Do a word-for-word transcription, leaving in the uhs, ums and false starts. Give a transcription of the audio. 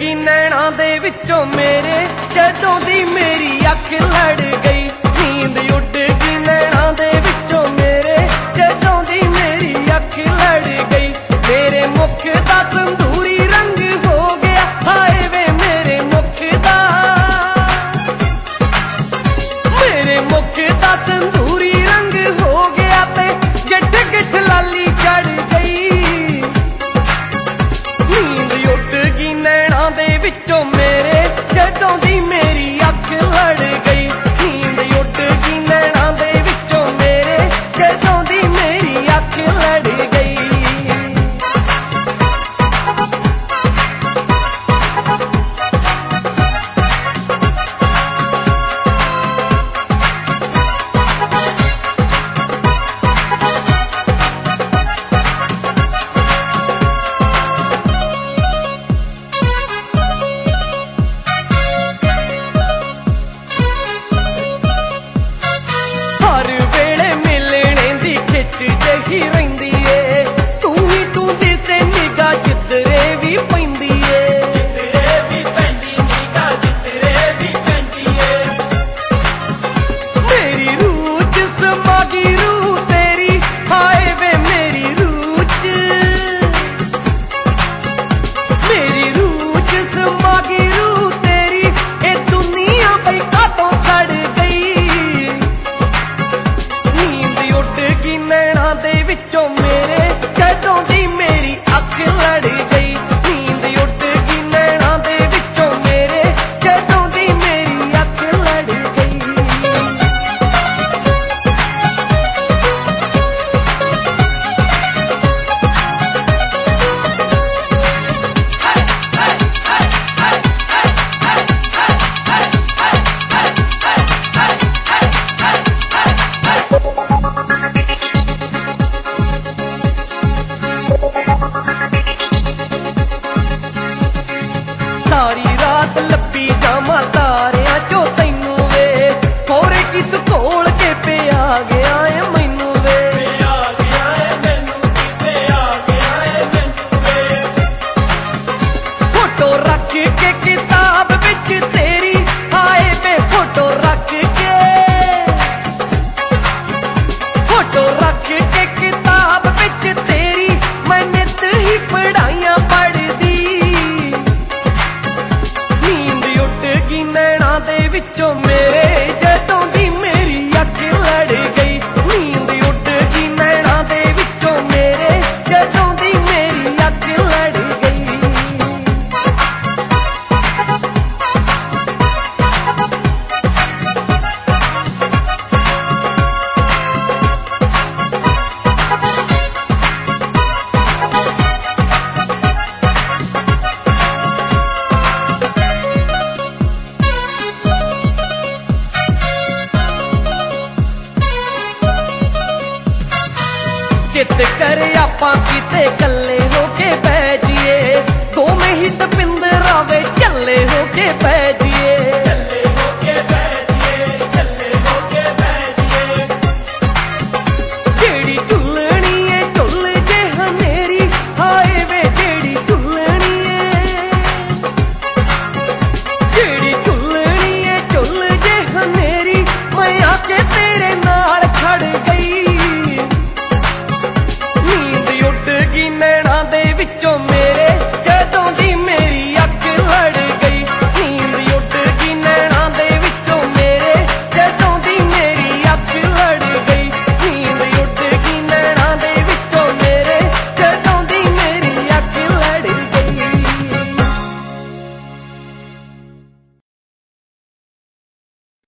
गई नैना दे विचों मेरे जदों दी मेरी अख लड़ गई। नींद उड़ गई नैना दे विचों मेरे जदों दी मेरी अख लड़ गई। मेरे मुख दा संदूरी रंग हो गया, हाय वे मेरे मुख दा, मेरे मुख दा संदूरी रंग हो गया ते गिठ गिठ लाली चढ़ गई। नींद उड़ गई नैना दे विचों मेरे जदों दी मेरी अख लड़ गई। नींद उड़ गई नैना दे विचों मेरे जदों दी मेरी अख लड़ गई। हर वेले मिलने दी खिच जही रहिंदी ए, तू ही तू दिसे निगाह जिधरे भी पैंदी ए, जिधरे भी पैंदी निगाह जिधरे भी पैंदी ए। मेरी रूह च समा गई रूह तेरी, हाय वे मेरी रूह च, मेरी रूह च समा गई रूह तेरी। ए दुनिया बई कातों सड़ गई। नींद उड़ गई नैना दे विचों मेरे जदों दी मेरी अख लड़ गई। नींद उड़ गई नैना दे विचों मेरे जदों दी मेरी अख लड़ गई। सारी रात लपी जामा तारियां चो तैनू वे, कोरे किस कोल के पे आ गया है मैनू वे, आ गया है मैनू पे आ गया है मैनू वे। फोटो रख के किताब विच तेरी, हाय वे फोटो रख के, फोटो रख के किताब विच तेरी मैं नित ही पढ़ाइयां पढ़दी। नींद उड़ गई नैना दे विचों मेरे जदों दी मेरी अख लड़ गई। नींद उड़ गई नैना दे विचों मेरे जदों दी मेरी अख लड़ गई। चित करे आपां किते कल्ले हो के पै जीए, दोवें ही तपिंदर